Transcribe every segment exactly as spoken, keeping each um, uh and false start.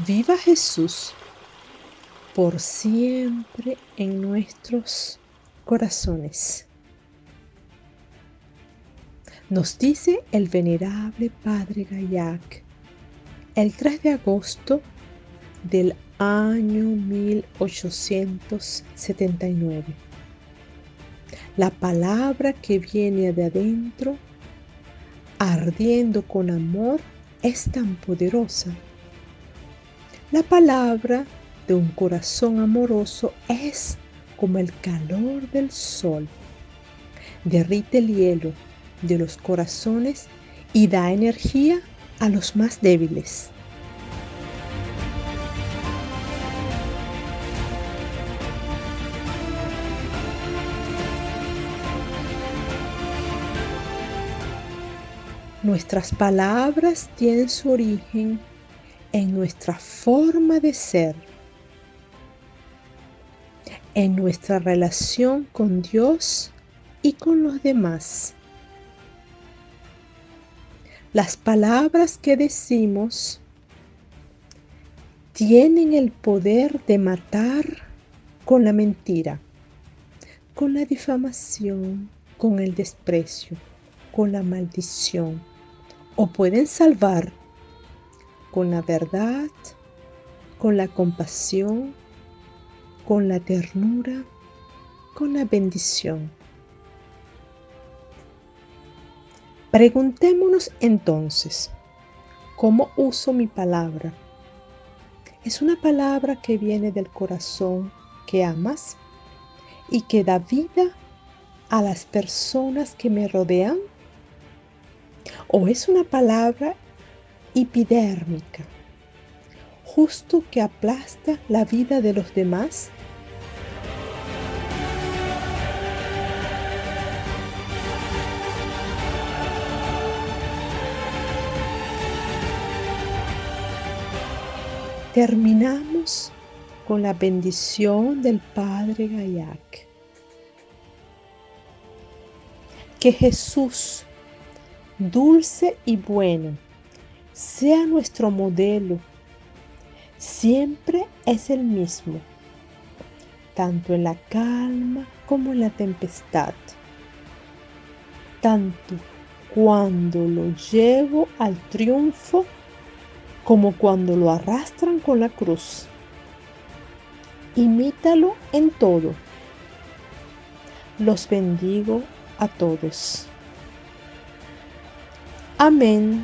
Viva Jesús por siempre en nuestros corazones. Nos dice el venerable Padre Gaillac el tres de agosto del año mil ochocientos setenta y nueve. La palabra que viene de adentro, ardiendo con amor, es tan poderosa. La palabra de un corazón amoroso es como el calor del sol. Derrite el hielo de los corazones y da energía a los más débiles. Nuestras palabras tienen su origen en nuestra forma de ser, en nuestra relación con Dios y con los demás. Las palabras que decimos tienen el poder de matar con la mentira, con la difamación, con el desprecio, con la maldición, o pueden salvar con la verdad, con la compasión, con la ternura, con la bendición. Preguntémonos entonces, ¿cómo uso mi palabra? ¿Es una palabra que viene del corazón que amas y que da vida a las personas que me rodean? ¿O es una palabra epidérmica, justo que aplasta la vida de los demás? Terminamos con la bendición del Padre Gaillac. Que Jesús, dulce y bueno, sea nuestro modelo. Siempre es el mismo, tanto en la calma como en la tempestad, tanto cuando lo llevo al triunfo como cuando lo arrastran con la cruz. Imítalo en todo. Los bendigo a todos. Amén.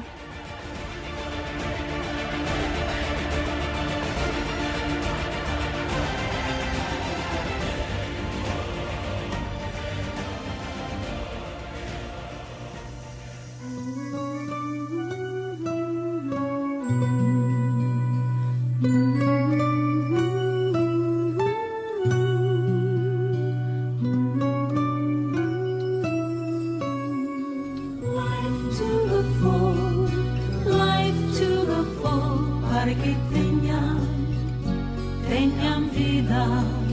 Para que tengan, tengan vida.